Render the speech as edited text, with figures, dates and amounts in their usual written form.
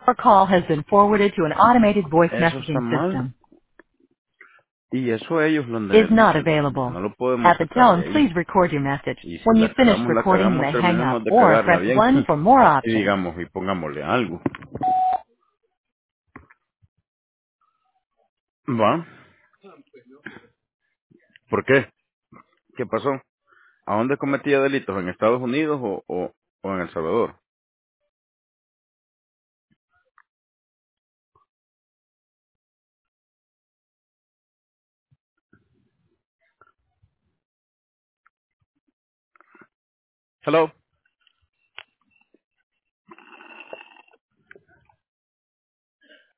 Our call has been forwarded to an automated voice Eso está messaging mal. system. Y eso ellos lo Is deben not resolver. available. No lo podemos At the sacar de tone, ahí. please record your message. Y si When you finish la recording, you cagamos, may hang up terminemos de or cagarla press bien. 1 for more Y options. digamos, y pongámosle algo. ¿Va? ¿Por qué? ¿Qué pasó? ¿A dónde cometía delitos? ¿En Estados Unidos o en El Salvador? Hello.